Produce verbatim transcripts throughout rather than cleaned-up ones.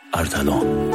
اردلان.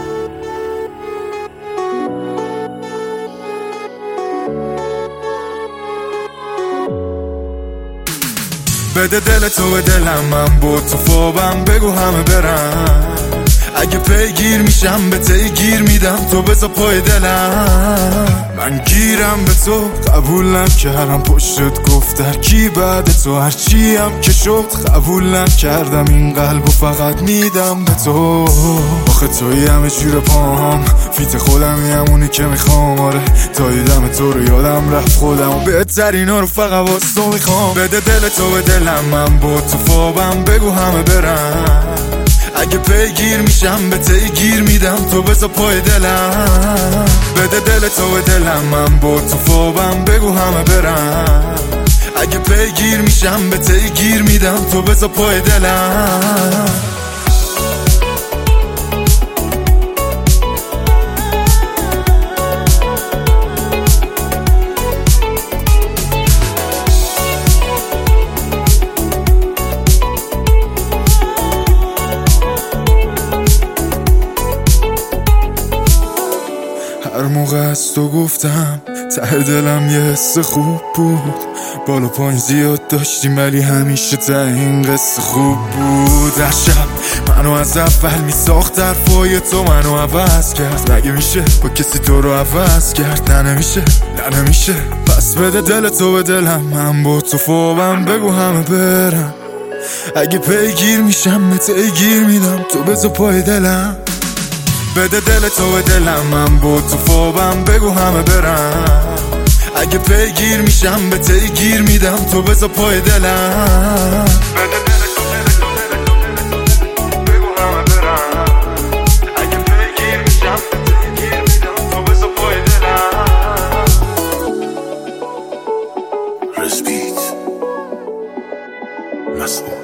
بده دل تو به دلم، من با تو خوابم، بگو همه برم. اگه پیگیر میشم به تی گیر میدم، تو بذار پای دلم. من گیرم به تو، قبول نکردم پشتت گفت کی بعد تو، هرچی هم که شد قبول نکردم این قلبو فقط میدم به تو. آخه توی همه جور پام، فیت خودم همونی که میخوام. آره تا دیدم تو رو یادم رفت خودم و بهترینا رو فقط واسه تو میخوام. بده دل تو به دلم، من با تو خوابم، بگو همه برم. اگه پیگیر میشم به تی گیر میدم، تو بذار پای دلم. بده دل تو به دلم، من با تو خوابم، بگو همه برم. اگه پیگیر میشم به تی گیر میدم، تو بذار پای دلم. هر موقع از تو گفتم ته دلم یه حس خوب بود. بالا پایین زیاد داشتیم ولی همیشه ته این قصه خوب بود. هر شب منو از اول میساخت، حرفای تو منو عوض کرد. مگه میشه با کسی تو رو عوض کرد؟ نه نمیشه، نه نمیشه. پس بده دل تو به دلم، من با تو خوابم، بگو همه برم. اگه پیگیر میشم به تی گیر میدم، تو بذار پای دلم. بده دل تو به دلم، من با تو خوابم، بگو همه برم. اگه پیگیر میشم به تی گیر میدم، تو بذار پای دلم. بده دل تو بگو همه برم. اگه پیگیر میشم به تی گیر میدم، تو بذار پای دلم. رسپیت مسئول